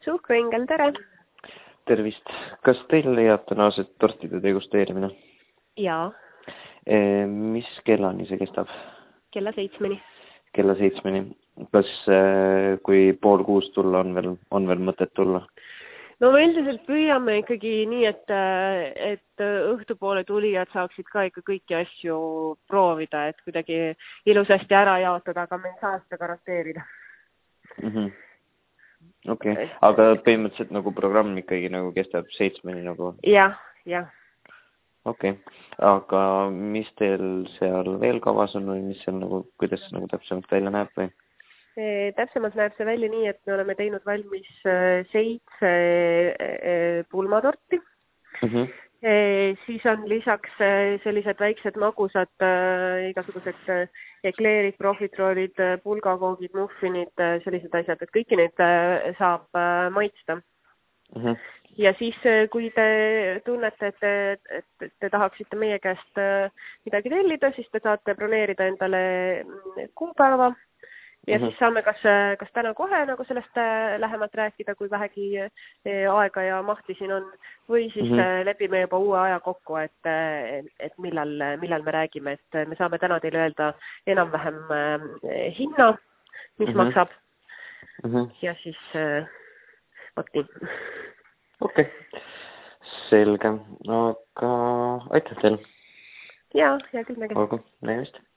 Suhkruingel, tere! Tervist! Kas teil leiab tänased tortide degusteerimine? Jaa. Mis kellani see kestab? Kella 7. Kella 7. Kas kui 5:30 tulla on veel mõtet tulla? No me üldiselt püüame ikkagi nii, et õhtupoole tulijad saaksid ka ikka kõiki asju proovida, et kuidagi ilusasti ära jaotada, aga me ei saa seda garanteerida. Okei. Aga põhimõtteliselt nagu programm ikkagi nagu kestab 7 nagu? Jah. Okei. Aga mis teil seal veel kavas on või mis seal nagu, kuidas see nagu täpsemalt välja näeb või? Täpsemalt näeb see välja nii, et me oleme teinud valmis 7 pulmatorti. Siis on lisaks sellised väiksed magusad, igasugused ekleerid, profiteroolid, pulgakoogid, muffinid, sellised asjad, et kõiki neid saab maitsta. Ja siis, kui te tunnete, et te tahaksite meie käest midagi tellida, siis te saate broneerida endale kuupäeva. Ja siis saame kas täna kohe nagu sellest lähemalt rääkida, kui vähegi aega ja mahti siin on, või siis lepime juba uue aja kokku, et millal me räägime, et me saame täna teile öelda enam-vähem hinna, mis maksab. Ja siis nii. Okei. Selge. Aga aitäh teile. Jaa, hea küll nägemist. Olgu, nägemist.